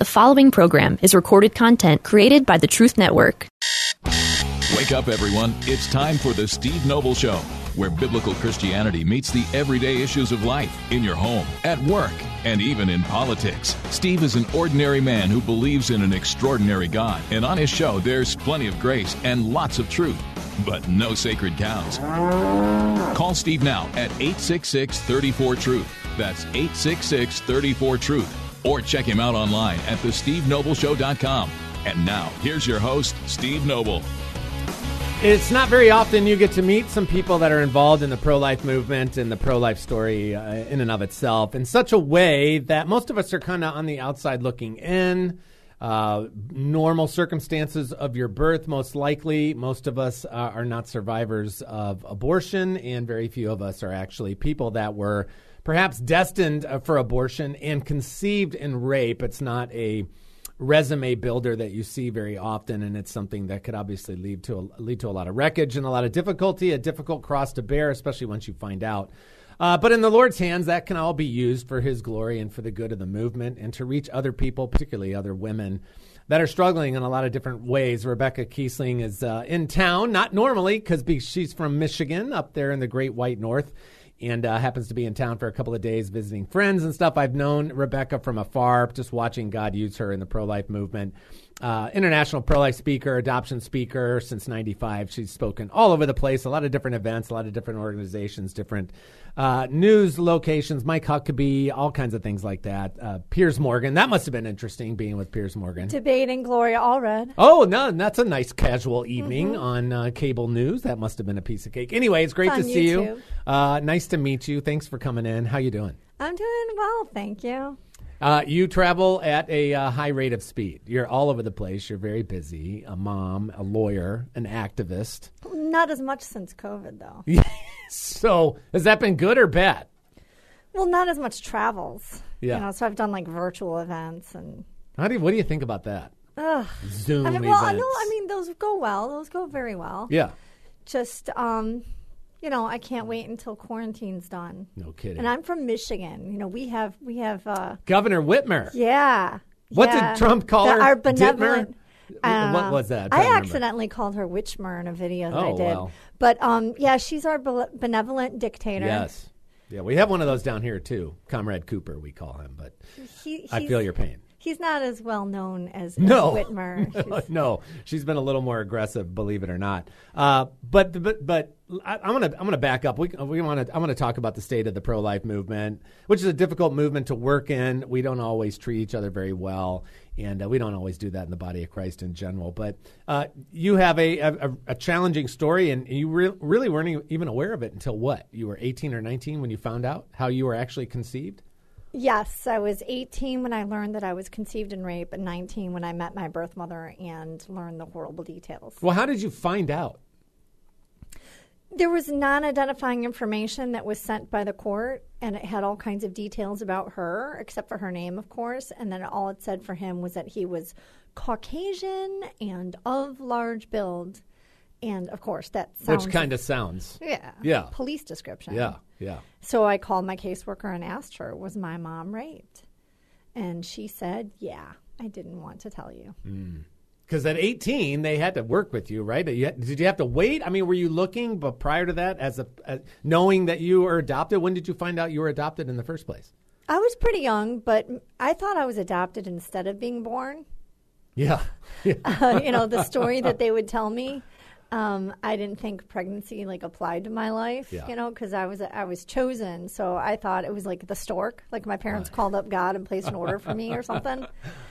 The following program is recorded content created by the Truth Network. Wake up, everyone. It's time for the Steve Noble Show, where biblical Christianity meets the everyday issues of life in your home, at work, and even in politics. Steve is an ordinary man who believes in an extraordinary God, and on his show, there's plenty of grace and lots of truth, but no sacred cows. Call Steve now at 866-34-TRUTH. That's 866-34-TRUTH. Or check him out online at thestevenobleshow.com. And now, here's your host, Steve Noble. It's not very often you get to meet some people that are involved in the pro-life movement and the pro-life story in and of itself in such a way that most of us are kind of on the outside looking in. Normal circumstances of your birth, most likely. Most of us are not survivors of abortion, and very few of us are actually people that were perhaps destined for abortion and conceived in rape. It's not a resume builder that you see very often, and it's something that could obviously lead to a lot of wreckage and a lot of difficulty, a difficult cross to bear, especially once you find out. But in the Lord's hands, that can all be used for His glory and for the good of the movement and to reach other people, particularly other women that are struggling in a lot of different ways. Rebecca Kiesling is in town, not normally because she's from Michigan up there in the Great White North, and happens to be in town for a couple of days visiting friends and stuff. I've known Rebecca from afar, just watching God use her in the pro-life movement. International pro-life speaker, adoption speaker since 95. She's spoken all over the place, a lot of different events, a lot of different organizations, different news locations, Mike Huckabee, all kinds of things like that. Piers Morgan, that must have been interesting being with Piers Morgan. Debating Gloria Allred. Oh, no, that's a nice casual evening on cable news. That must have been a piece of cake. Anyway, it's great to see you. Nice to meet you. Thanks for coming in. How you doing? I'm doing well, thank you. You travel at a high rate of speed. You're all over the place. You're very busy. A mom, a lawyer, an activist. Not as much since COVID, though. So has that been good or bad? Well, not as much travels. Yeah. So I've done like virtual events and. What do you think about that? Zoom events. Those go well. Those go very well. Yeah. Just I can't wait until quarantine's done. No kidding. And I'm from Michigan. We have Governor Whitmer. Yeah. What did Trump call her? Our benevolent. What was that? I accidentally called her Witchmer in a video that I did. Wow. But she's our benevolent dictator. Yes. Yeah, we have one of those down here too. Comrade Cooper, we call him. But I feel your pain. He's not as well known as Whitmer. No, she's been a little more aggressive, believe it or not. But I'm gonna back up. I want to talk about the state of the pro-life movement, which is a difficult movement to work in. We don't always treat each other very well, and we don't always do that in the body of Christ in general. But you have a challenging story, and you really weren't even aware of it until what? You were 18 or 19 when you found out how you were actually conceived? Yes, I was 18 when I learned that I was conceived in rape, and 19 when I met my birth mother and learned the horrible details. Well, how did you find out? There was non-identifying information that was sent by the court, and it had all kinds of details about her, except for her name, of course, and then all it said for him was that he was Caucasian and of large build. And, of course, that sounds... Which kind of sounds. Yeah. Police description. Yeah. So I called my caseworker and asked her, was my mom raped? And she said, yeah, I didn't want to tell you. Because at 18, they had to work with you, right? Did you have to wait? I mean, were you looking, but prior to that, as knowing that you were adopted, when did you find out you were adopted in the first place? I was pretty young, but I thought I was adopted instead of being born. Yeah. The story that they would tell me. I didn't think pregnancy applied to my life, because I was chosen. So I thought it was like the stork, like my parents called up God and placed an order for me or something.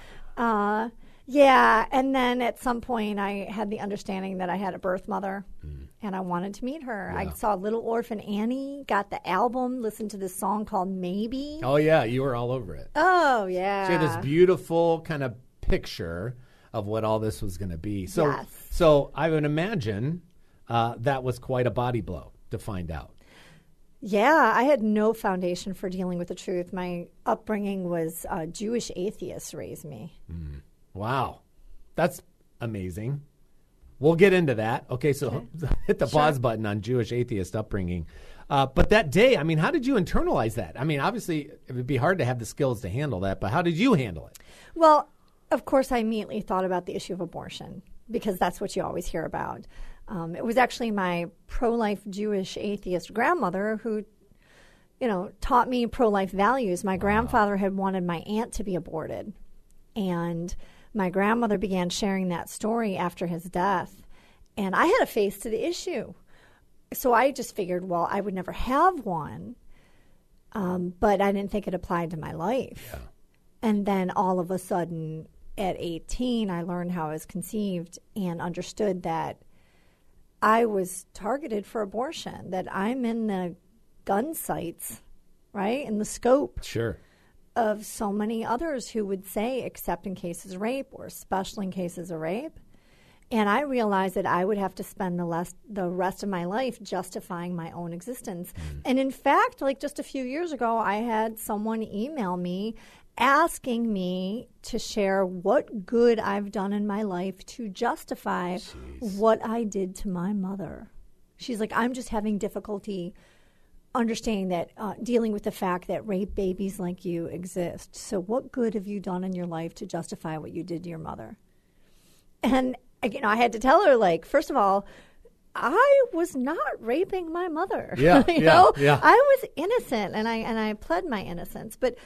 And then at some point I had the understanding that I had a birth mother and I wanted to meet her. Yeah. I saw Little Orphan Annie, got the album, listened to this song called Maybe. Oh, yeah, you were all over it. Oh, yeah. She had this beautiful kind of picture of what all this was going to be. So, yes. So I would imagine that was quite a body blow to find out. Yeah, I had no foundation for dealing with the truth. My upbringing was Jewish atheists raised me. Wow. That's amazing. We'll get into that. Okay, so hit the pause button on Jewish atheist upbringing. But that day, I mean, how did you internalize that? I mean, obviously, it would be hard to have the skills to handle that, but how did you handle it? Well, of course, I immediately thought about the issue of abortion because that's what you always hear about. It was actually my pro-life Jewish atheist grandmother who, taught me pro-life values. My grandfather had wanted my aunt to be aborted, and my grandmother began sharing that story after his death, and I had to face to the issue. So I just figured, well, I would never have one, but I didn't think it applied to my life. Yeah. And then all of a sudden, at 18, I learned how I was conceived and understood that I was targeted for abortion, that I'm in the gun sights, right, in the scope of so many others who would say, except in cases of rape or especially in cases of rape. And I realized that I would have to spend the rest of my life justifying my own existence. And in fact, like just a few years ago, I had someone email me asking me to share what good I've done in my life to justify what I did to my mother. She's like, I'm just having difficulty understanding that, dealing with the fact that rape babies like you exist. So what good have you done in your life to justify what you did to your mother? And, I had to tell her, like, first of all, I was not raping my mother. Yeah, I was innocent, and I pled my innocence. But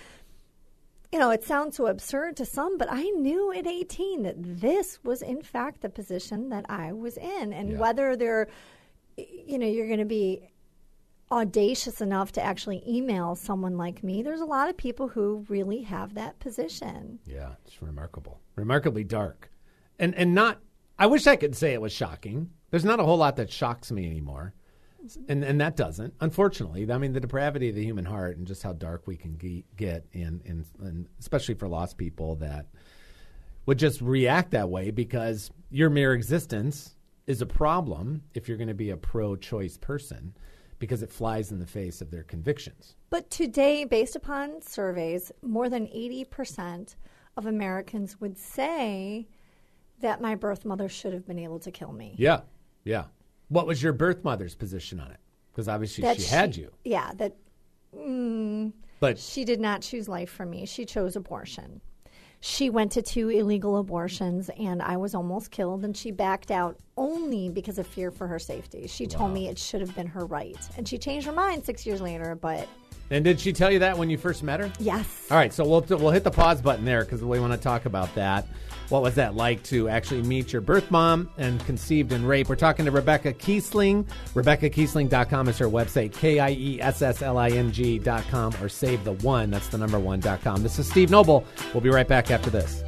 it sounds so absurd to some, but I knew at 18 that this was, in fact, the position that I was in. And whether you're going to be audacious enough to actually email someone like me, there's a lot of people who really have that position. Yeah, it's remarkable. Remarkably dark. And not, I wish I could say it was shocking. There's not a whole lot that shocks me anymore. And that doesn't, unfortunately. I mean, the depravity of the human heart and just how dark we can get, and especially for lost people that would just react that way because your mere existence is a problem if you're going to be a pro-choice person because it flies in the face of their convictions. But today, based upon surveys, more than 80% of Americans would say that my birth mother should have been able to kill me. Yeah. What was your birth mother's position on it? Because obviously she had you. Yeah, but she did not choose life for me. She chose abortion. She went to 2 illegal abortions, and I was almost killed, and she backed out only because of fear for her safety. She told me it should have been her right. And she changed her mind 6 years later, but... And did she tell you that when you first met her? Yes. All right, so we'll hit the pause button there because we want to talk about that. What was that like to actually meet your birth mom and conceived in rape? We're talking to Rebecca Kiesling. RebeccaKiesling.com is her website, KIESSLING.com, or save the one, that's the number 1.com. This is Steve Noble. We'll be right back after this.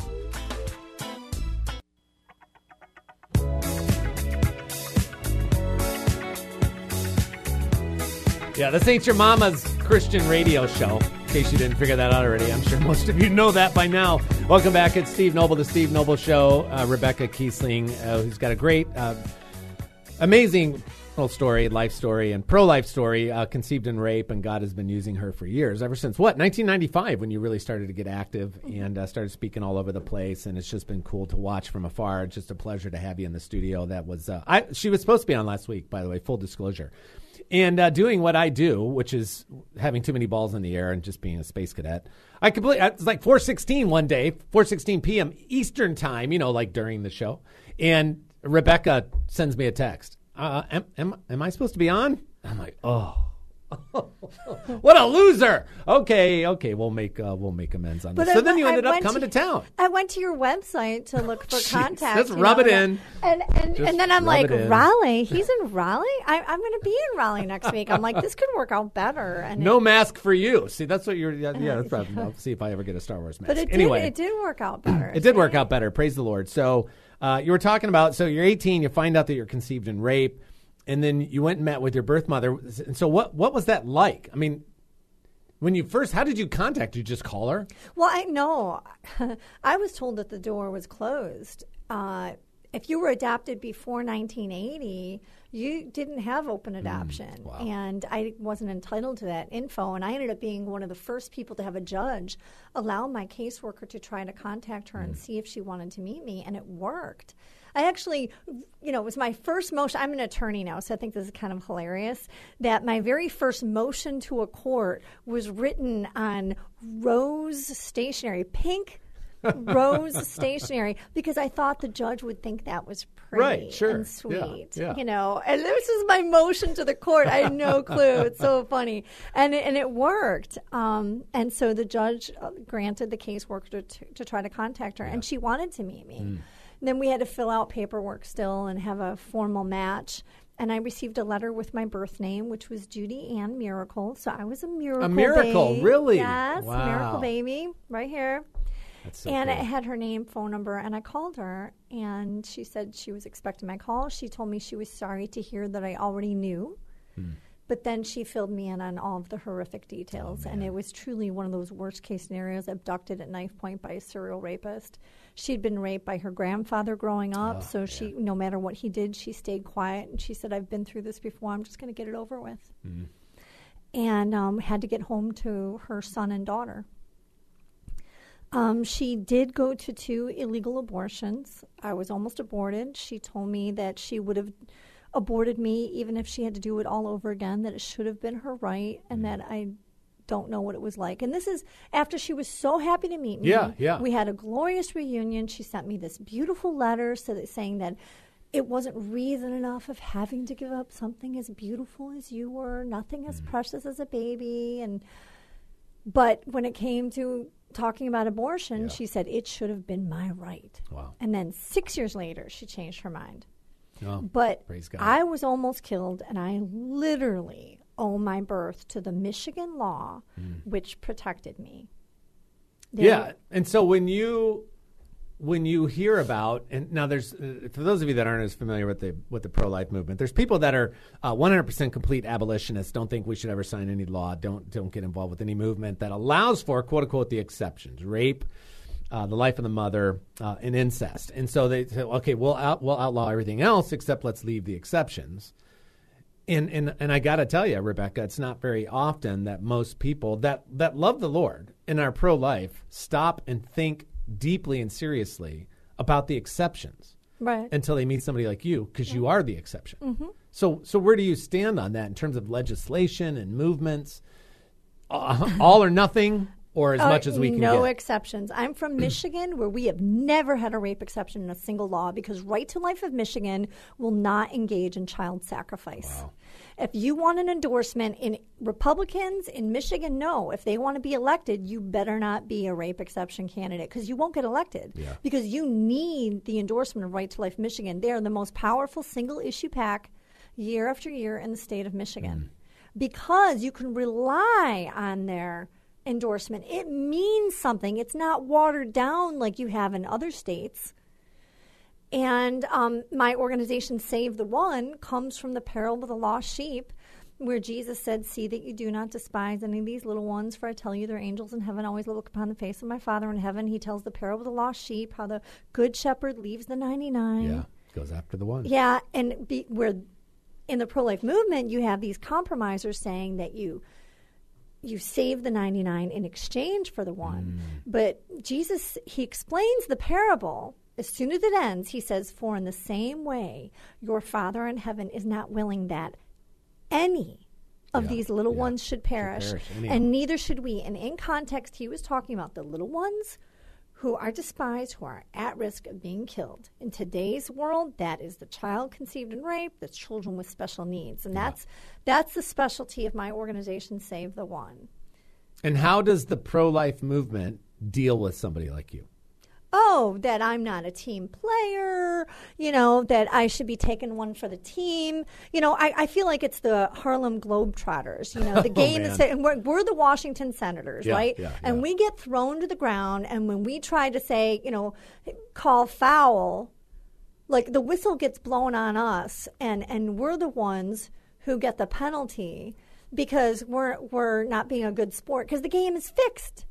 Yeah, this ain't your mama's Christian radio show, in case you didn't figure that out already. I'm sure most of you know that by now. Welcome back. It's Steve Noble, The Steve Noble Show. Rebecca Kiesling, who's got a great, amazing little story, life story, and pro-life story, conceived in rape, and God has been using her for years, ever since, 1995, when you really started to get active and started speaking all over the place, and it's just been cool to watch from afar. It's just a pleasure to have you in the studio. That was, she was supposed to be on last week, by the way, full disclosure. And doing what I do, which is having too many balls in the air and just being a space cadet. It's like 4:16 one day, 4:16 p.m. Eastern time, like during the show. And Rebecca sends me a text. Am I supposed to be on? I'm like, oh. What a loser! Okay, we'll make amends on this. So then you ended up coming to town. I went to your website to look for contacts. Let's rub it in. And then I'm like, Raleigh? He's in Raleigh? I'm going to be in Raleigh next week. I'm like, this could work out better. And no mask for you. See, that's what you're. Yeah, that's right. I'll see if I ever get a Star Wars mask. But it did work out better. It did work out better. Praise the Lord. So you were talking about. So you're 18. You find out that you're conceived in rape. And then you went and met with your birth mother. And so what was that like? I mean, when you first, how did you contact? Did you just call her? Well, I was told that the door was closed. If you were adopted before 1980, you didn't have open adoption. Wow. And I wasn't entitled to that info. And I ended up being one of the first people to have a judge allow my caseworker to try to contact her and see if she wanted to meet me. And it worked. I actually, it was my first motion. I'm an attorney now, so I think this is kind of hilarious, that my very first motion to a court was written on rose stationery, pink Rose Stationery, because I thought the judge would think that was pretty Right, sure. and sweet, Yeah. you know. And this is my motion to the court. I had no clue. It's so funny, and it worked. And so the judge granted the caseworker to try to contact her, and she wanted to meet me. And then we had to fill out paperwork still and have a formal match. And I received a letter with my birth name, which was Judy Ann Miracle. So I was a miracle. A miracle, babe. really? Yes, Wow. miracle baby, right here. That's so And cool. it had her name, phone number, and I called her, and she said she was expecting my call. She told me she was sorry to hear that I already knew, but then she filled me in on all of the horrific details, and it was truly one of those worst-case scenarios, abducted at knife point by a serial rapist. She'd been raped by her grandfather growing up, so she, no matter what he did, she stayed quiet, and she said, I've been through this before. I'm just going to get it over with. And had to get home to her son and daughter. She did go to 2 illegal abortions. I was almost aborted. She told me that she would have aborted me even if she had to do it all over again, that it should have been her right, and that I don't know what it was like. And this is after she was so happy to meet me. Yeah. We had a glorious reunion. She sent me this beautiful letter saying that it wasn't reason enough of having to give up something as beautiful as you were, nothing as precious as a baby. But when it came to talking about abortion, she said it should have been my right. Wow. And then 6 years later, she changed her mind. Oh, But praise God. I was almost killed, and I literally owe my birth to the Michigan law, which protected me. Yeah, and so when you hear about, and now there's for those of you that aren't as familiar with the pro-life movement, there's people that are 100% complete abolitionists, don't think we should ever sign any law, don't get involved with any movement that allows for quote unquote the exceptions, rape, the life of the mother, and incest. And so they say, okay, we'll outlaw everything else except let's leave the exceptions. And I got to tell you, Rebecca, it's not very often that most people that love the Lord and are pro-life stop and think deeply and seriously about the exceptions, Right. until they meet somebody like you, because you are the exception. So where do you stand on that in terms of legislation and movements? All or nothing, or as much as we can no get? exceptions. I'm from Michigan, where we have never had a rape exception in a single law, because Right to Life of Michigan will not engage in child sacrifice. Wow. If you want an endorsement, in Republicans in Michigan, no. If they want to be elected, you better not be a rape exception candidate, because you won't get elected. Yeah. Because you need the endorsement of Right to Life Michigan. They are the most powerful single issue PAC year after year in the state of Michigan. Because you can rely on their endorsement. It means something. It's not watered down like you have in other states. And my organization, Save the One, comes from the parable of the lost sheep, where Jesus said, see that you do not despise any of these little ones, for I tell you, their angels in heaven always look upon the face of my Father in heaven. He tells the parable of the lost sheep, how the good shepherd leaves the 99. Yeah, goes after the one. Yeah, and where in the pro-life movement, you have these compromisers saying that you save the 99 in exchange for the one. But Jesus, he explains the parable. As soon as it ends, he says, for in the same way, your Father in heaven is not willing that any of these little ones should perish, and neither should we. And in context, he was talking about the little ones who are despised, who are at risk of being killed. In today's world, that is the child conceived in rape, the children with special needs. And that's the specialty of my organization, Save the One. And how does the pro-life movement deal with somebody like you? Oh, that I'm not a team player, that I should be taking one for the team. I feel like it's the Harlem Globetrotters, the game is, and we're the Washington Senators, right? Yeah, and we get thrown to the ground, and when we try to say, call foul, like the whistle gets blown on us, and we're the ones who get the penalty because we're not being a good sport, because the game is fixed.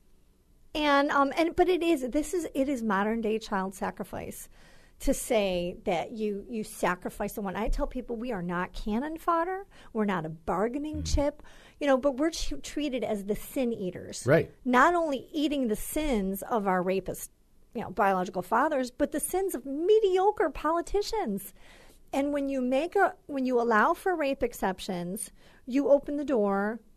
But it is modern day child sacrifice to say that you sacrifice the one. I tell people we are not cannon fodder. We're not a bargaining chip, but we're treated as the sin eaters. Right. Not only eating the sins of our rapist, biological fathers, but the sins of mediocre politicians. And when you allow for rape exceptions, you open the door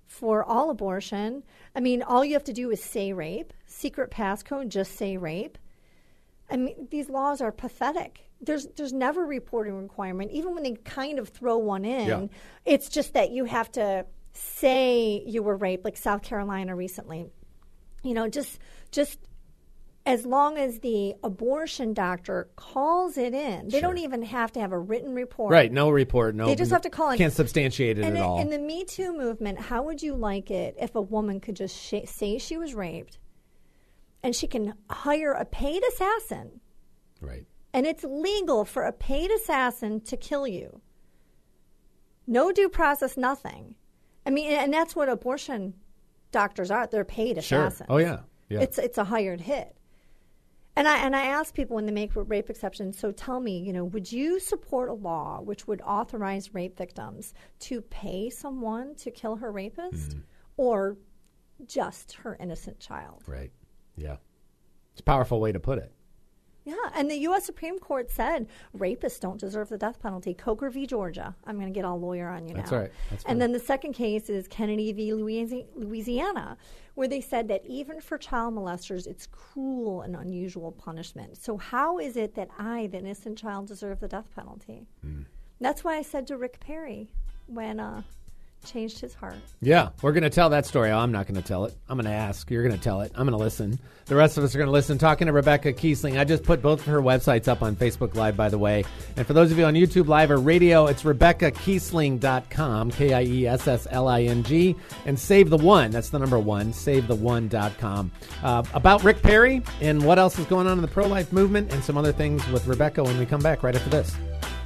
for all abortion. I mean, all you have to do is say rape. Secret passcode, just say rape. I mean, these laws are pathetic. There's never a reporting requirement. Even when they kind of throw one in, it's just that you have to say you were raped, like South Carolina recently. Just as long as the abortion doctor calls it in, they don't even have to have a written report. Right, no report. No, they just have to call it. Can't substantiate it at all. In the Me Too movement, how would you like it if a woman could just say she was raped and she can hire a paid assassin? Right. And it's legal for a paid assassin to kill you. No due process, nothing. I mean, and that's what abortion doctors are. They're paid assassins. Oh, yeah. It's a hired hit. And I ask people when they make rape exceptions, so tell me, would you support a law which would authorize rape victims to pay someone to kill her rapist or just her innocent child? Right. Yeah. It's a powerful way to put it. Yeah, and the U.S. Supreme Court said rapists don't deserve the death penalty. Coker v. Georgia. I'm going to get all lawyer on you now. That's right. And then the second case is Kennedy v. Louisiana, where they said that even for child molesters, it's cruel and unusual punishment. So how is it that I, the innocent child, deserve the death penalty? That's why I said to Rick Perry when changed his heart. Yeah, we're going to tell that story. I'm not going to tell it. I'm going to ask. You're going to tell it. I'm going to listen. The rest of us are going to listen. Talking to Rebecca Kiesling. I just put both of her websites up on Facebook Live, by the way. And for those of you on YouTube Live or radio, it's RebeccaKiesling.com, KIESSLING. And Save the One. That's the number one, SaveTheOne.com. About Rick Perry and what else is going on in the pro-life movement and some other things with Rebecca when we come back right after this.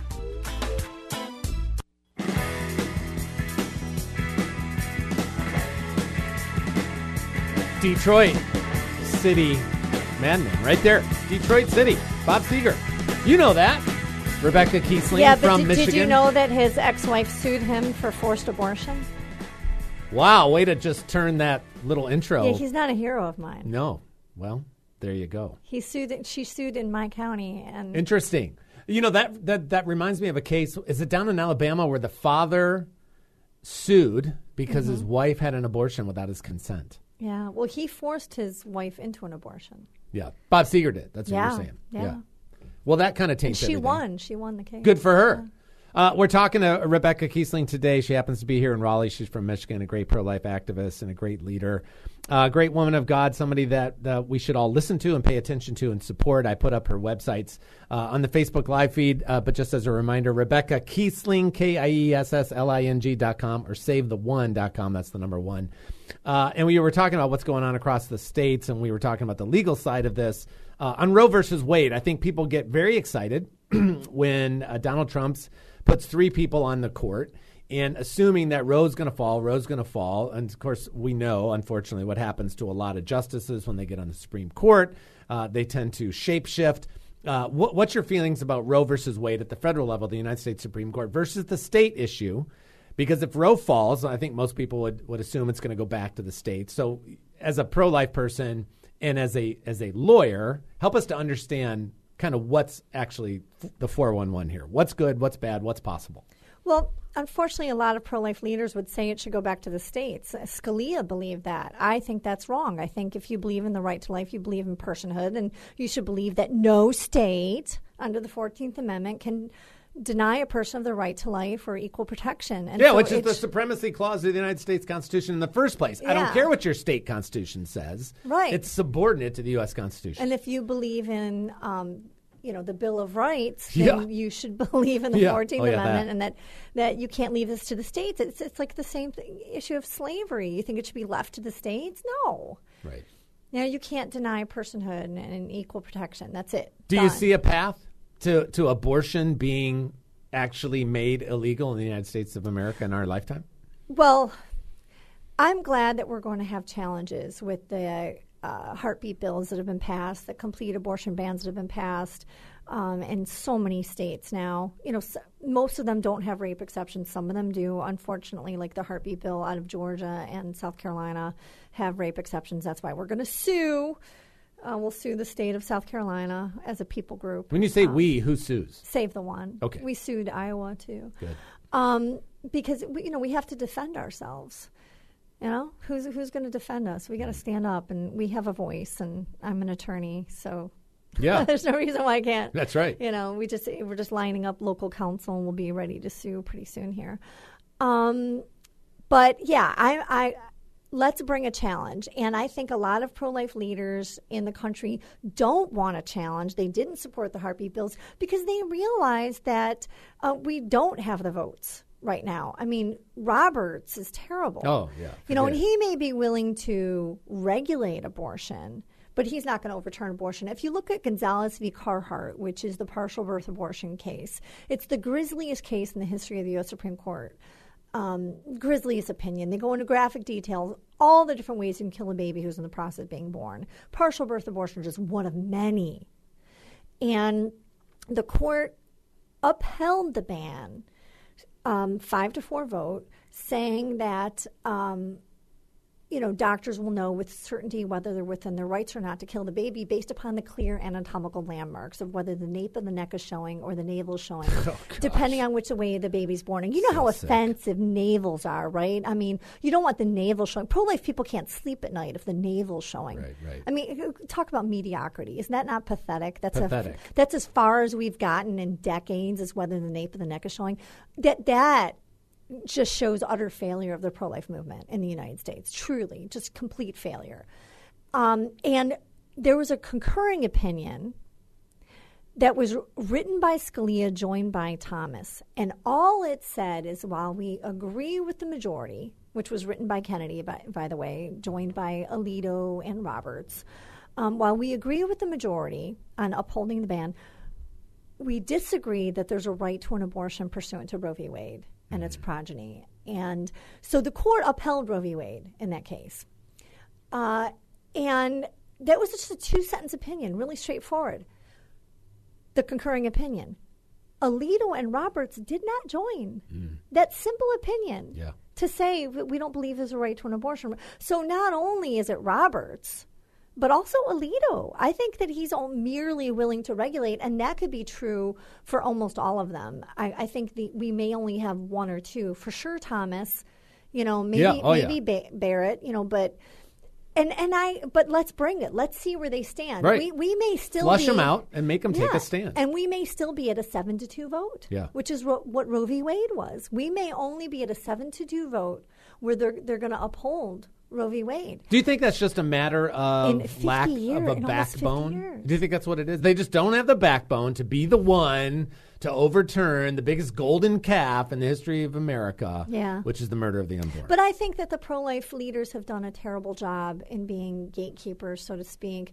Detroit City Madman, right there. Detroit City. Bob Seger. You know that. Rebecca Kiesling from Michigan. Did you know that his ex-wife sued him for forced abortion? Wow, way to just turn that little intro. Yeah, he's not a hero of mine. No. Well, there you go. She sued in my county. And interesting. That reminds me of a case. Is it down in Alabama where the father sued because his wife had an abortion without his consent? Yeah, well, he forced his wife into an abortion. Yeah, Bob Seger did. That's what you're saying. Yeah. Well, that kind of taints everything. She won the case. Good for her. Yeah. We're talking to Rebecca Kiesling today. She happens to be here in Raleigh. She's from Michigan, a great pro-life activist and a great leader. Great woman of God, somebody that we should all listen to and pay attention to and support. I put up her websites on the Facebook Live feed, but just as a reminder, Rebecca Kiesling, KIESSLING.com or SaveTheOne.com. That's the number one. And we were talking about what's going on across the states, and we were talking about the legal side of this. On Roe versus Wade, I think people get very excited when Donald Trump puts 3 people on the court and assuming that Roe's going to fall. And, of course, we know, unfortunately, what happens to a lot of justices when they get on the Supreme Court. They tend to shapeshift. What's your feelings about Roe versus Wade at the federal level, the United States Supreme Court, versus the state issue? Because if Roe falls, I think most people would assume it's going to go back to the states. So as a pro-life person and as a lawyer, help us to understand kind of what's actually the 411 here. What's good, what's bad, what's possible? Well, unfortunately, a lot of pro-life leaders would say it should go back to the states. Scalia believed that. I think that's wrong. I think if you believe in the right to life, you believe in personhood, and you should believe that no state under the 14th Amendment can deny a person of the right to life or equal protection. And which is the supremacy clause of the United States Constitution in the first place. I don't care what your state constitution says. Right. It's subordinate to the U.S. Constitution. And if you believe in the Bill of Rights, then you should believe in the 14th Amendment and that you can't leave this to the states. It's like the same issue of slavery. You think it should be left to the states? No. Right. You can't deny personhood and equal protection. That's it. Do you see a path to abortion being actually made illegal in the United States of America in our lifetime? Well, I'm glad that we're going to have challenges with the heartbeat bills that have been passed, the complete abortion bans that have been passed in so many states now. Most of them don't have rape exceptions. Some of them do. Unfortunately, like the heartbeat bill out of Georgia and South Carolina have rape exceptions. That's why we're going to sue. We'll sue the state of South Carolina as a people group. When you say we, who sues? Save the One. Okay. We sued Iowa, too. Good. Because, we have to defend ourselves. You know, who's going to defend us? We got to stand up, and we have a voice, and I'm an attorney, so Yeah. there's no reason why I can't. That's right. You know, we're just lining up local counsel, and we'll be ready to sue pretty soon here. But yeah, I let's bring a challenge. And I think a lot of pro-life leaders in the country don't want a challenge. They didn't support the heartbeat bills because they realize that we don't have the votes right now. I mean, Roberts is terrible. Oh, yeah. You know, and Yeah. he may be willing to regulate abortion, but he's not going to overturn abortion. If you look at Gonzalez v. Carhart, which is the partial birth abortion case, it's the grisliest case in the history of the U.S. Supreme Court. Grisliest opinion. They go into graphic details, all the different ways you can kill a baby who's in the process of being born. Partial birth abortion is just one of many. And the court upheld the ban, 5-4 vote, saying that doctors will know with certainty whether they're within their rights or not to kill the baby based upon the clear anatomical landmarks of whether the nape of the neck is showing or the navel is showing, depending on which way the baby's born. And you know how offensive navels are, right? I mean, you don't want the navel showing. Pro-life people can't sleep at night if the navel's showing. Right. I mean, talk about mediocrity. Isn't that not pathetic? That's pathetic. That's as far as we've gotten in decades, is whether the nape of the neck is showing. That just shows utter failure of the pro-life movement in the United States. Truly, just complete failure. And there was a concurring opinion that was written by Scalia, joined by Thomas. And all it said is, while we agree with the majority, which was written by Kennedy, by the way, joined by Alito and Roberts, while we agree with the majority on upholding the ban, we disagree that there's a right to an abortion pursuant to Roe v. Wade and its progeny. And so the court upheld Roe v. Wade in that case. And that was just a 2-sentence opinion, really straightforward. The concurring opinion. Alito and Roberts did not join that simple opinion to say we don't believe there's a right to an abortion. So not only is it Roberts, but also Alito. I think that he's merely willing to regulate, and that could be true for almost all of them. I think we may only have one or two. For sure, Thomas, maybe Barrett, but let's bring it. Let's see where they stand. Right. We may still flush them out and make them take a stand. And we may still be at a 7-2 vote, which is what Roe v. Wade was. We may only be at a 7-2 vote where they're going to uphold Roe v. Wade. Do you think that's just a matter of lack of a backbone? Do you think that's what it is? They just don't have the backbone to be the one to overturn the biggest golden calf in the history of America, which is the murder of the unborn. But I think that the pro-life leaders have done a terrible job in being gatekeepers, so to speak.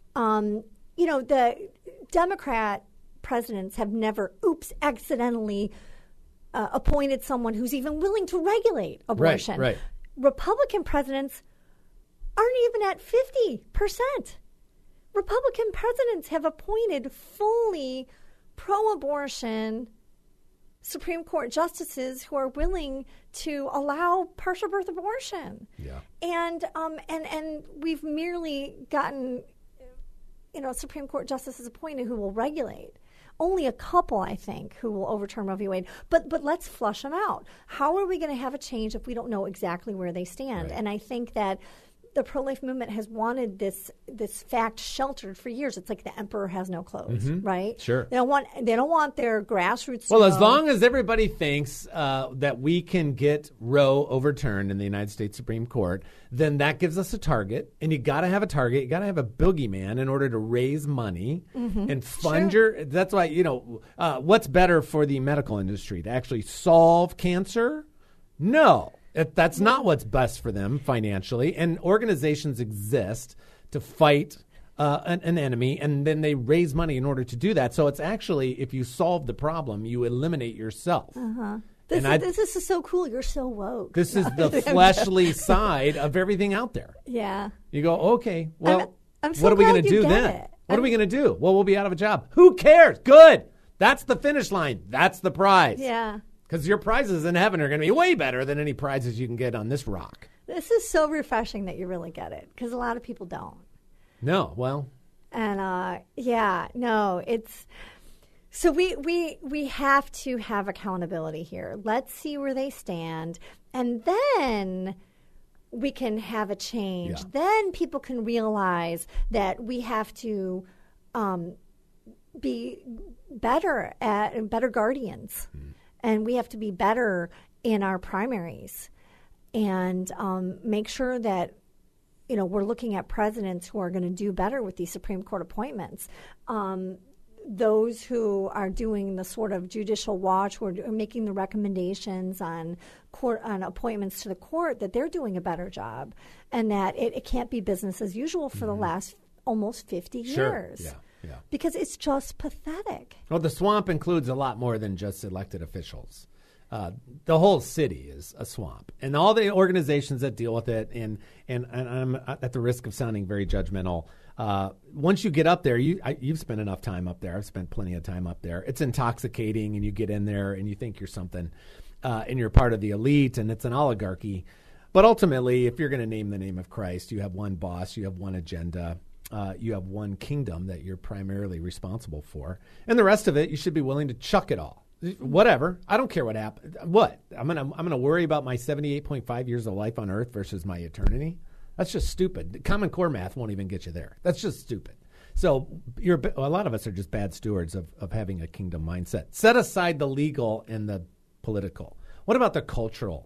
The Democrat presidents have never, accidentally appointed someone who's even willing to regulate abortion. Right. Republican presidents aren't even at 50%. Republican presidents have appointed fully pro-abortion Supreme Court justices who are willing to allow partial birth abortion. Yeah. And we've merely gotten, Supreme Court justices appointed who will regulate. Only a couple, I think, who will overturn Roe v. Wade. But let's flush them out. How are we going to have a change if we don't know exactly where they stand? Right. And I think that the pro-life movement has wanted this fact sheltered for years. It's like the emperor has no clothes, right? Sure. They don't want their grassroots. Well, as long as everybody thinks that we can get Roe overturned in the United States Supreme Court, then that gives us a target. And you got to have a target. You got to have a boogeyman in order to raise money and fund your. That's why what's better for the medical industry, to actually solve cancer? No. That's not what's best for them financially. And organizations exist to fight an enemy, and then they raise money in order to do that. So it's actually, if you solve the problem, you eliminate yourself. This is so cool. You're so woke. This is the fleshly side of everything out there. Yeah. You go, okay, well, I'm so what are we glad going to you do get then? it. What are we going to do? Well, we'll be out of a job. Who cares? Good. That's the finish line. That's the prize. Yeah. Because your prizes in heaven are going to be way better than any prizes you can get on this rock. This is so refreshing that you really get it, because a lot of people don't. No, well. And it's so we have to have accountability here. Let's see where they stand, and then we can have a change. Yeah. Then people can realize that we have to be better guardians, and we have to be better in our primaries, and make sure that we're looking at presidents who are going to do better with these Supreme Court appointments. Those who are doing the sort of judicial watch, who are making the recommendations on appointments to the court, that they're doing a better job, and that it can't be business as usual for the last almost 50 years. Yeah. Because it's just pathetic. Well, the swamp includes a lot more than just elected officials. The whole city is a swamp, and all the organizations that deal with it. And I'm at the risk of sounding very judgmental. Once you get up there, you've spent enough time up there. I've spent plenty of time up there. It's intoxicating, and you get in there and you think you're something, and you're part of the elite, and it's an oligarchy. But ultimately, if you're going to name the name of Christ, you have one boss, you have one agenda. You have one kingdom that you're primarily responsible for, and the rest of it, you should be willing to chuck it all. Whatever. I don't care what happened. What? I'm gonna worry about my 78.5 years of life on earth versus my eternity? That's just stupid. Common Core math won't even get you there. That's just stupid. So a lot of us are just bad stewards of having a kingdom mindset. Set aside the legal and the political. What about the cultural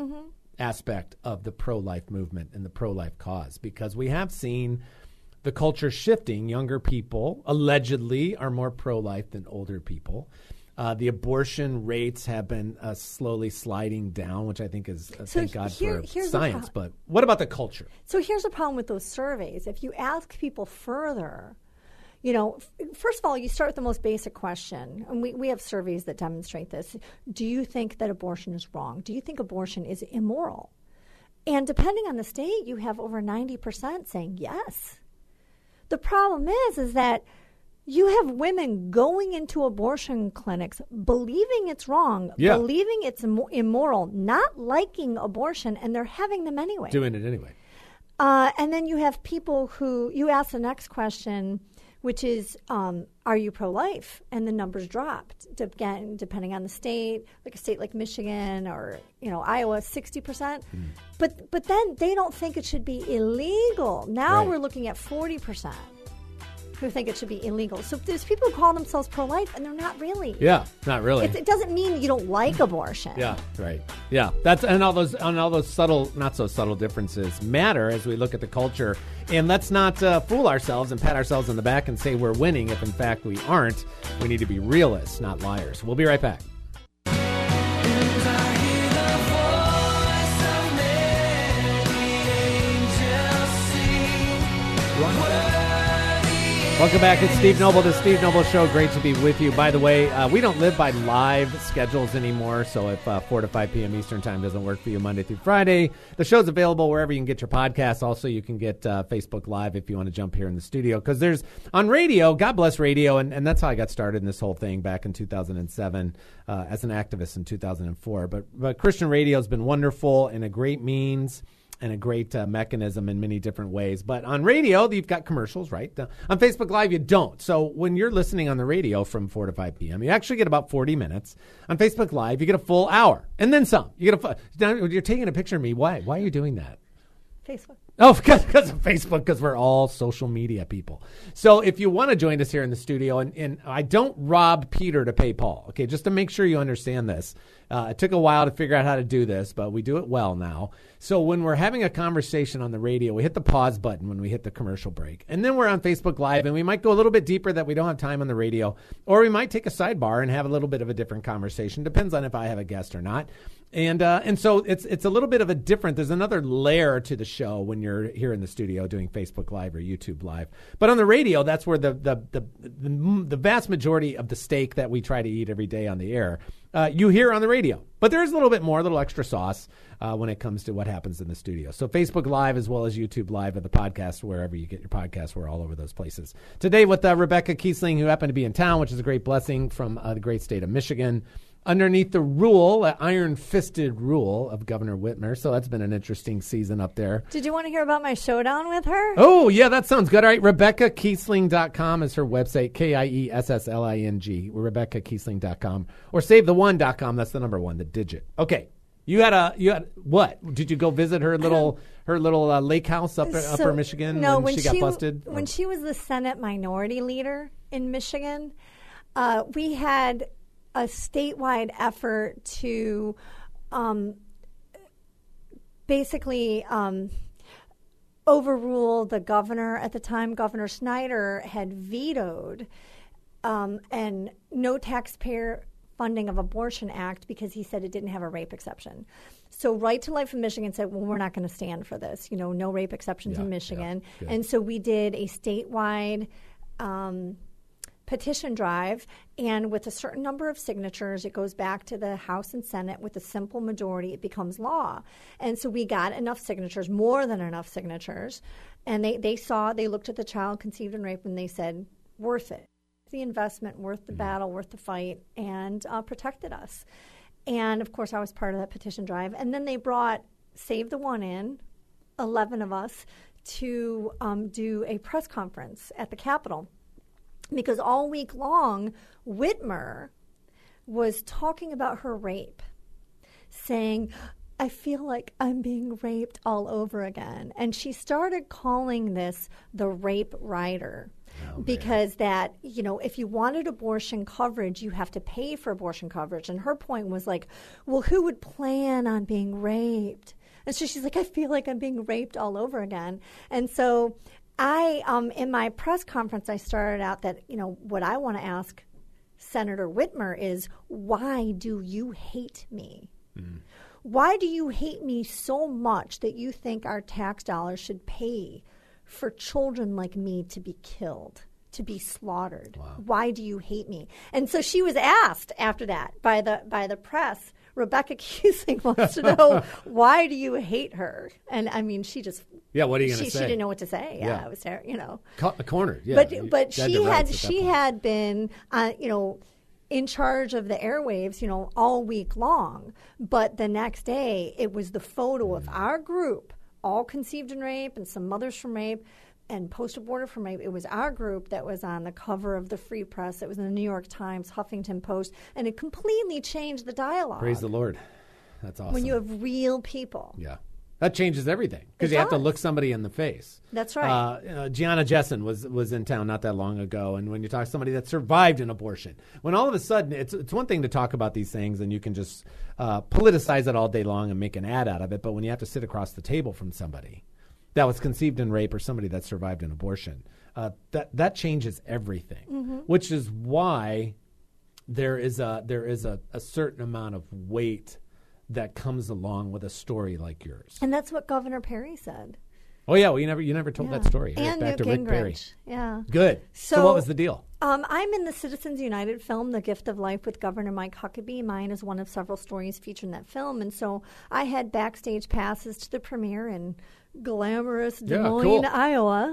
aspect of the pro-life movement and the pro-life cause? Because we have seen the culture shifting. Younger people allegedly are more pro-life than older people. The abortion rates have been slowly sliding down, which I think is, thank God for science. But what about the culture? So here's the problem with those surveys. If you ask people further, first of all, you start with the most basic question. And we have surveys that demonstrate this. Do you think that abortion is wrong? Do you think abortion is immoral? And depending on the state, you have over 90% saying yes. The problem is that you have women going into abortion clinics believing it's wrong, believing it's immoral, not liking abortion, and they're having them anyway. Doing it anyway. And then you have people who, you ask the next question, which is, are you pro-life? And the numbers dropped, again, depending on the state, like a state like Michigan or, Iowa, 60%. But then they don't think it should be illegal. Now we're looking at 40%. Who think it should be illegal. So there's people who call themselves pro-life, and they're not really. Yeah, not really. It doesn't mean you don't like abortion. Yeah, right. Yeah, and all those subtle, not so subtle differences matter as we look at the culture. And let's not fool ourselves and pat ourselves on the back and say we're winning if in fact we aren't. We need to be realists, not liars. We'll be right back. Welcome back. It's Steve Noble, the Steve Noble Show. Great to be with you. By the way, we don't live by live schedules anymore, so if 4 to 5 p.m. Eastern Time doesn't work for you Monday through Friday, the show's available wherever you can get your podcasts. Also, you can get Facebook Live if you want to jump here in the studio, because there's, on radio, God bless radio, and that's how I got started in this whole thing back in 2007 as an activist in 2004. But Christian radio has been wonderful and a great means and a great mechanism in many different ways. But on radio, you've got commercials, right? On Facebook Live, you don't. So when you're listening on the radio from 4 to 5 p.m., you actually get about 40 minutes. On Facebook Live, you get a full hour. And then some. Now, you're taking a picture of me. Why? Why are you doing that? Facebook. Oh, because of Facebook, because we're all social media people. So if you want to join us here in the studio, and I don't rob Peter to pay Paul, okay, just to make sure you understand this. It took a while to figure out how to do this, but we do it well now. So when we're having a conversation on the radio, we hit the pause button when we hit the commercial break. And then we're on Facebook Live, and we might go a little bit deeper that we don't have time on the radio, or we might take a sidebar and have a little bit of a different conversation. Depends on if I have a guest or not. And so it's a little bit of a different, there's another layer to the show when you're here in the studio doing Facebook Live or YouTube Live. But on the radio, that's where the vast majority of the steak that we try to eat every day on the air, you hear on the radio. But there's a little bit more, a little extra sauce when it comes to what happens in the studio. So Facebook Live as well as YouTube Live and the podcast, wherever you get your podcasts, we're all over those places. Today with Rebecca Kiesling, who happened to be in town, which is a great blessing from the great state of Michigan. Underneath the rule, iron-fisted rule of Governor Whitmer. So that's been an interesting season up there. Did you want to hear about my showdown with her? Oh, yeah, that sounds good. All right, RebeccaKiesling.com is her website, KIESSLING, RebeccaKiesling.com, or SaveThe1.com. That's the number one, the digit. Okay, You had what? Did you go visit her little lake house upper Michigan when she got busted? When she was the Senate Minority Leader in Michigan, we had a statewide effort to basically overrule the governor at the time. Governor Snyder had vetoed and no taxpayer funding of Abortion Act because he said it didn't have a rape exception. So Right to Life in Michigan said, well, we're not going to stand for this. No rape exceptions in Michigan. And so we did a statewide petition drive, and with a certain number of signatures, it goes back to the House and Senate. With a simple majority, it becomes law. And so we got enough signatures, more than enough signatures, and they looked at the child conceived in rape, and they said, worth it. The investment, worth the battle, worth the fight, and protected us. And, of course, I was part of that petition drive. And then they brought Save the One in, 11 of us, to do a press conference at the Capitol. Because all week long, Whitmer was talking about her rape, saying, I feel like I'm being raped all over again. And she started calling this the rape rider. Because that, if you wanted abortion coverage, you have to pay for abortion coverage. And her point was like, well, who would plan on being raped? And so she's like, I feel like I'm being raped all over again. And so I, in my press conference, I started out that, what I want to ask Senator Whitmer is, why do you hate me? Mm. Why do you hate me so much that you think our tax dollars should pay for children like me to be killed, to be slaughtered? Wow. Why do you hate me? And so she was asked after that by the press. Rebecca Kiesling wants to know, why do you hate her? And I mean, she just what are you going to say? She didn't know what to say. Yeah, it was her, cornered. Yeah, but she had been in charge of the airwaves, all week long. But the next day, it was the photo of our group, all conceived in rape and some mothers from rape and post-abortive from rape. It was our group that was on the cover of the Free Press. It was in the New York Times, Huffington Post, and it completely changed the dialogue. Praise the Lord. That's awesome. When you have real people. Yeah. That changes everything because you have to look somebody in the face. That's right. Gianna Jessen was in town not that long ago, and when you talk to somebody that survived an abortion, when all of a sudden it's one thing to talk about these things and you can just politicize it all day long and make an ad out of it, but when you have to sit across the table from somebody that was conceived in rape or somebody that survived an abortion, that changes everything, which is why there is a certain amount of weight that comes along with a story like yours. And that's what Governor Perry said. Oh, yeah. Well, you never told that story. And back to Newt Rick Perry. Yeah. Good. So what was the deal? I'm in the Citizens United film, The Gift of Life with Governor Mike Huckabee. Mine is one of several stories featured in that film. And so I had backstage passes to the premiere in glamorous Des Moines, Iowa.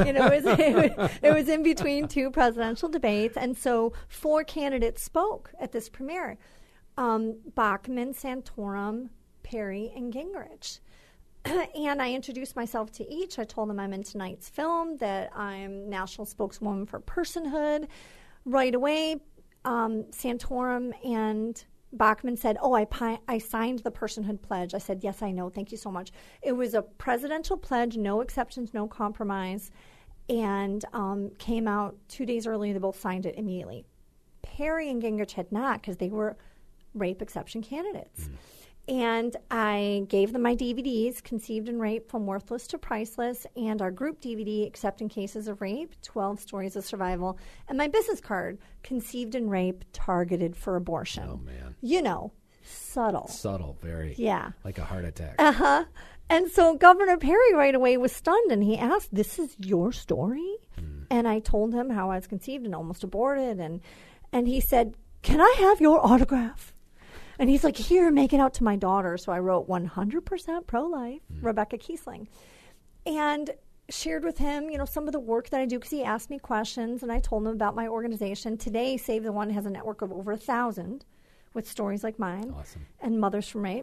It was in between two presidential debates. And so 4 candidates spoke at this premiere. Bachmann, Santorum, Perry, and Gingrich. And I introduced myself to each. I told them I'm in tonight's film, that I'm national spokeswoman for personhood. Right away, Santorum and Bachmann said, I signed the personhood pledge. I said, yes, I know. Thank you so much. It was a presidential pledge, no exceptions, no compromise, and came out 2 days earlier. They both signed it immediately. Perry and Gingrich had not, because they were rape exception candidates. And I gave them my DVDs, Conceived in Rape, From Worthless to Priceless, and our group DVD, Accepting Cases of Rape, 12 Stories of Survival, and my business card, Conceived in Rape, Targeted for Abortion. Oh, man. Subtle. Subtle, very. Yeah. Like a heart attack. Uh-huh. And so Governor Perry right away was stunned, and he asked, this is your story? And I told him how I was conceived and almost aborted, and he said, can I have your autograph? And he's like, here, make it out to my daughter. So I wrote 100% pro-life, Rebecca Kiesling, and shared with him, some of the work that I do, because he asked me questions, and I told him about my organization. Today, Save the One has a network of over 1,000 with stories like mine. Awesome. And mothers from rape.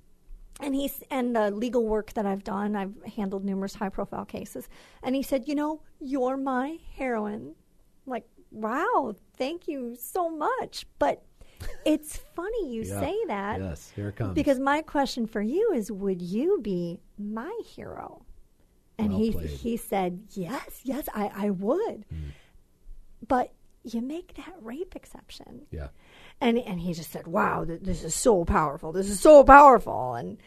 And the legal work that I've done, I've handled numerous high-profile cases. And he said, you're my heroine. I'm like, wow, thank you so much. But it's funny you say that. Yes, here it comes. Because my question for you is, would you be my hero? And he said, yes, I would. But you make that rape exception. Yeah. And he just said, wow, this is so powerful. This is so powerful. And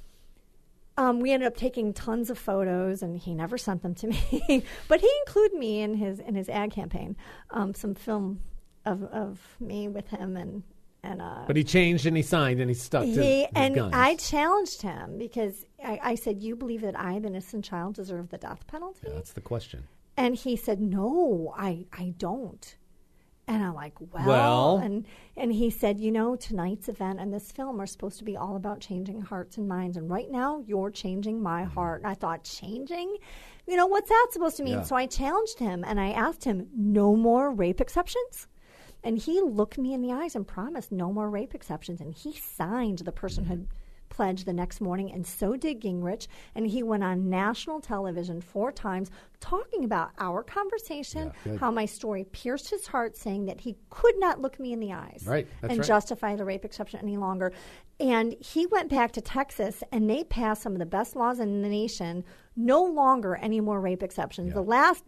we ended up taking tons of photos, and he never sent them to me. But he included me in his ad campaign, some film of me with him. But he changed and he signed and he stuck to his guns. I challenged him because I said, you believe that I, the innocent child, deserve the death penalty? Yeah, that's the question. And he said, no, I don't. And I'm like, well. And he said, tonight's event and this film are supposed to be all about changing hearts and minds. And right now, you're changing my heart. And I thought, changing? What's that supposed to mean? Yeah. So I challenged him and I asked him, no more rape exceptions? And he looked me in the eyes and promised no more rape exceptions. And he signed the personhood pledge the next morning, and so did Gingrich. And he went on national television 4 times talking about our conversation, how my story pierced his heart, saying that he could not look me in the eyes justify the rape exception any longer. And he went back to Texas, and they passed some of the best laws in the nation. No longer any more rape exceptions. The last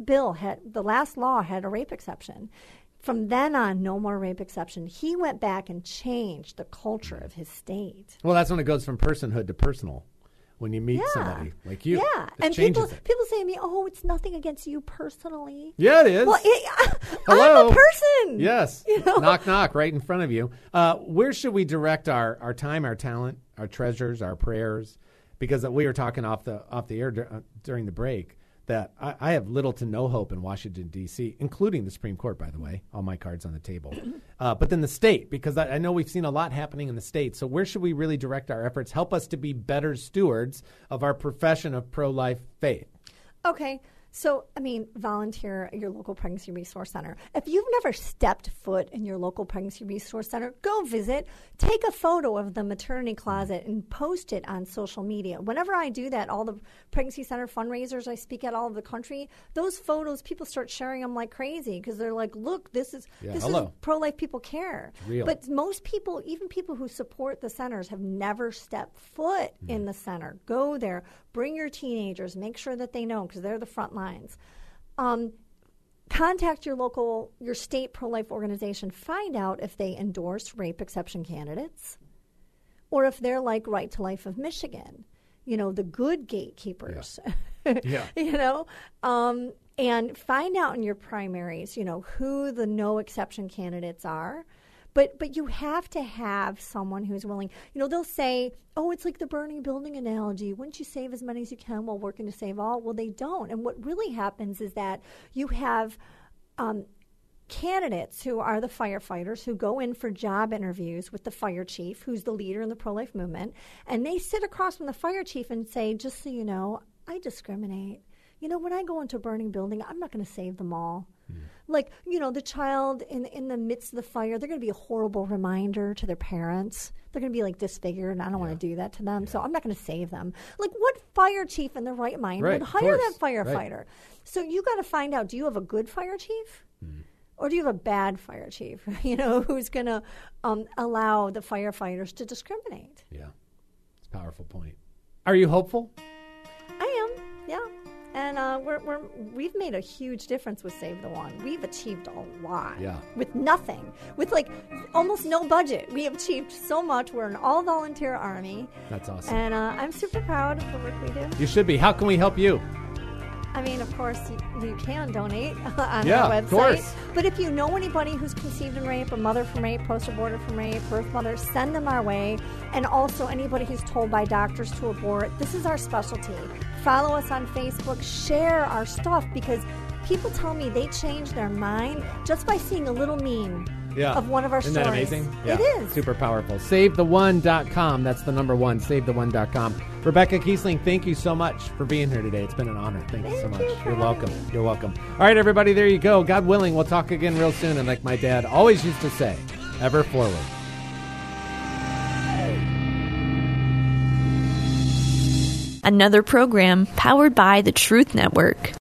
law had a rape exception. From then on, no more rape exception. He went back and changed the culture of his state. Well, that's when it goes from personhood to personal. When you meet somebody like you. Yeah. And people say to me, oh, it's nothing against you personally. Yeah, it is. Well, hello. I'm a person. Yes. Knock, knock, right in front of you. Where should we direct our time, our talent, our treasures, our prayers? Because we were talking off the air during the break. That I have little to no hope in Washington, D.C., including the Supreme Court, by the way. All my cards on the table. But then the state, because I know we've seen a lot happening in the state. So where should we really direct our efforts? Help us to be better stewards of our profession of pro-life faith. Okay. So, volunteer at your local pregnancy resource center. If you've never stepped foot in your local pregnancy resource center, go visit. Take a photo of the maternity closet and post it on social media. Whenever I do that, all the pregnancy center fundraisers I speak at all over the country, those photos, people start sharing them like crazy because they're like, look, this is pro-life people care. It's real. But most people, even people who support the centers, have never stepped foot in the center. Go there. Bring your teenagers. Make sure that they know because they're the front lines. Contact your state pro-life organization. Find out if they endorse rape exception candidates or if they're like Right to Life of Michigan, the good gatekeepers. Yeah. And find out in your primaries, who the no exception candidates are. But you have to have someone who's willing. They'll say, oh, it's like the burning building analogy. Wouldn't you save as many as you can while working to save all? Well, they don't. And what really happens is that you have candidates who are the firefighters who go in for job interviews with the fire chief, who's the leader in the pro-life movement, and they sit across from the fire chief and say, just so you know, I discriminate. When I go into a burning building, I'm not going to save them all. Like, the child in the midst of the fire, they're going to be a horrible reminder to their parents. They're going to be like disfigured, and I don't want to do that to them. So I'm not going to save them. Like, what fire chief in their right mind would hire that firefighter? Right. So you got to find out, do you have a good fire chief? Or do you have a bad fire chief, who's going to allow the firefighters to discriminate? Yeah. It's a powerful point. Are you hopeful? I am, yeah. And we've made a huge difference with Save the One. We've achieved a lot with nothing, with like almost no budget. We have achieved so much. We're an all-volunteer army. That's awesome. And I'm super proud of the work we do. You should be. How can we help you? Of course, you can donate on our website. Of course. But if you know anybody who's conceived in rape, a mother from rape, post-aborted from rape, birth mother, send them our way. And also anybody who's told by doctors to abort. This is our specialty. Follow us on Facebook. Share our stuff because people tell me they change their mind just by seeing a little meme of one of our stories. Isn't that amazing? Yeah. It is. Super powerful. SaveTheOne.com. That's the number 1, SaveTheOne.com. Rebecca Kiesling, thank you so much for being here today. It's been an honor. Thank you so much. You're welcome. You're welcome. All right, everybody, there you go. God willing, we'll talk again real soon. And like my dad always used to say, ever forward. Another program powered by the Truth Network.